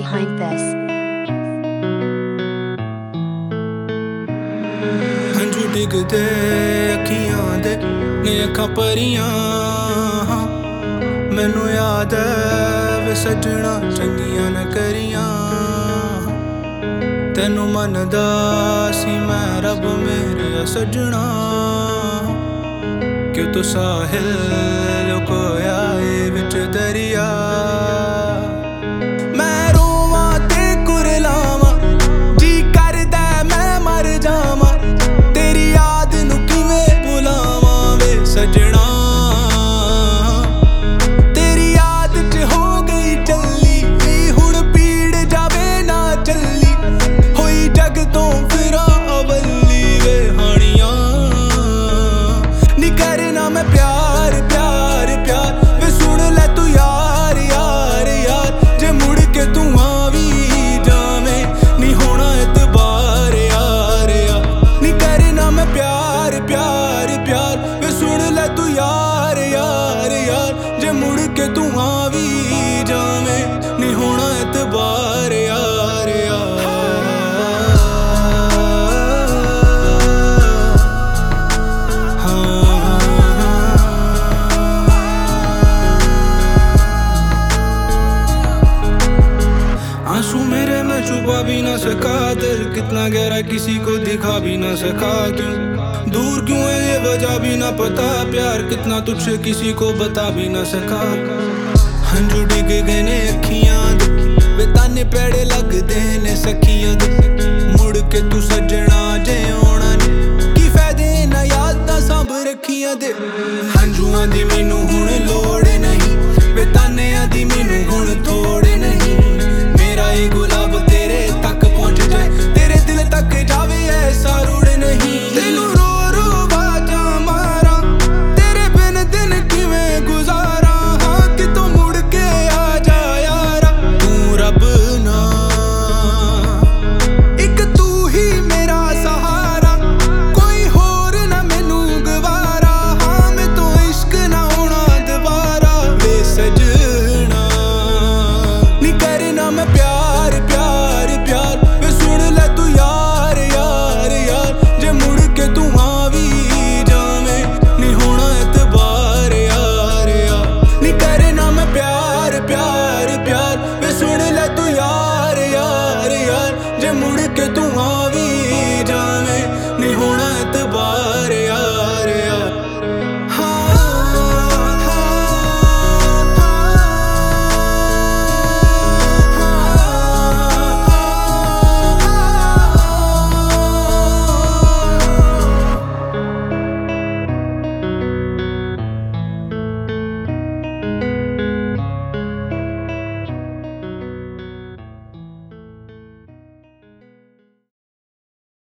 behind this. हंझू डिगदे अखियां दे ने अखां भरियां मैनू याद है वे सजना चंगियां न करियां तेनू मनदा सी मैं रब मेरे सजना क्यों तू साहिल लुकोया ए विच दरिया मैं रोवां ते कुरलावां जी करदा मैं मर जावां तेरी याद नू किवें भुलावां वे सजना तेरी याद च हो गई चली हुण पीड़ जावे ना चली होई जग तो फिरां अवली वे हानियां नी करना मैं प्यार प्यार प्यार वे सुन ले तू यार यार यार जे मुड़ के तू आवी जावे नी होना एतबार यार यार नी करना मैं प्यार प्यार प्यार वे सुन ले तू यार यार यार जे मुड़ के तू आवी जावे नी होना एतबार यार यार आंसू मेरे मैं छुपा भी ना सका दिल कितना गहरा किसी को दिखा भी ना सका क्यों दूर क्यों है ये वजह भी ना पता प्यार कितना तुझसे किसी को बता भी ना सका हंझू डिग गए ने अखियां दे वे ताने पैड़े लगदे ने सखियां दे मुड़ के तू सजना जे आना नहीं की फायदे ना यादां सांभ रखियां दे हंझूआं दी मैनू हुण लोड़ नहीं वे तानियां दी मैनू हुण थोड़ नहीं मेरा ये गुलाम